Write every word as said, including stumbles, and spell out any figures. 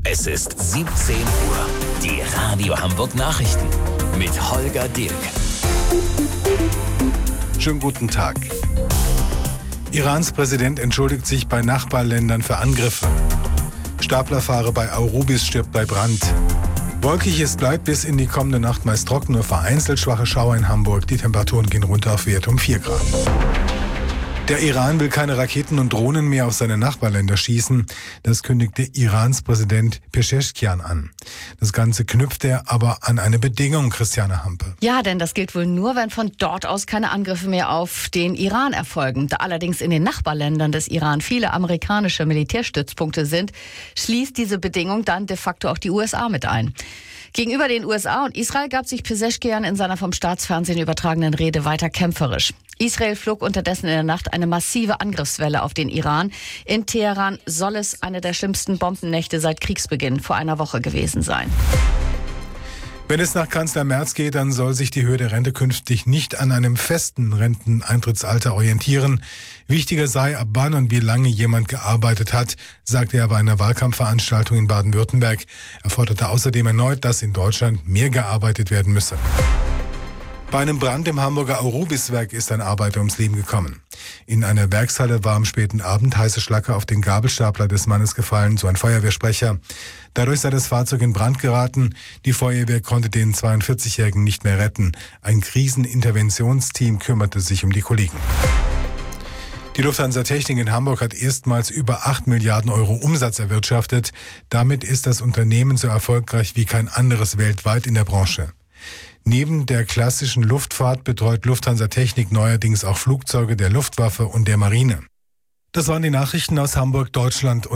Es ist siebzehn Uhr. Die Radio Hamburg Nachrichten mit Holger Dirk. Schönen guten Tag. Irans Präsident entschuldigt sich bei Nachbarländern für Angriffe. Staplerfahrer bei Aurubis stirbt bei Brand. Wolkig, es bleibt bis in die kommende Nacht meist trocken, nur vereinzelt schwache Schauer in Hamburg. Die Temperaturen gehen runter auf Wert um vier Grad. Der Iran will keine Raketen und Drohnen mehr auf seine Nachbarländer schießen. Das kündigte Irans Präsident Pezeshkian an. Das Ganze knüpft er aber an eine Bedingung, Christiane Hampe. Ja, denn das gilt wohl nur, wenn von dort aus keine Angriffe mehr auf den Iran erfolgen. Da allerdings in den Nachbarländern des Iran viele amerikanische Militärstützpunkte sind, schließt diese Bedingung dann de facto auch die U S A mit ein. Gegenüber den U S A und Israel gab sich Pezeshkian in seiner vom Staatsfernsehen übertragenen Rede weiter kämpferisch. Israel flog unterdessen in der Nacht eine massive Angriffswelle auf den Iran. In Teheran soll es eine der schlimmsten Bombennächte seit Kriegsbeginn vor einer Woche gewesen sein. Wenn es nach Kanzler Merz geht, dann soll sich die Höhe der Rente künftig nicht an einem festen Renteneintrittsalter orientieren. Wichtiger sei, ab wann und wie lange jemand gearbeitet hat, sagte er bei einer Wahlkampfveranstaltung in Baden-Württemberg. Er forderte außerdem erneut, dass in Deutschland mehr gearbeitet werden müsse. Bei einem Brand im Hamburger Aurubis-Werk ist ein Arbeiter ums Leben gekommen. In einer Werkshalle war am späten Abend heiße Schlacke auf den Gabelstapler des Mannes gefallen, so ein Feuerwehrsprecher. Dadurch sei das Fahrzeug in Brand geraten. Die Feuerwehr konnte den zweiundvierzigjährigen nicht mehr retten. Ein Kriseninterventionsteam kümmerte sich um die Kollegen. Die Lufthansa Technik in Hamburg hat erstmals über acht Milliarden Euro Umsatz erwirtschaftet. Damit ist das Unternehmen so erfolgreich wie kein anderes weltweit in der Branche. Neben der klassischen Luftfahrt betreut Lufthansa Technik neuerdings auch Flugzeuge der Luftwaffe und der Marine. Das waren die Nachrichten aus Hamburg, Deutschland und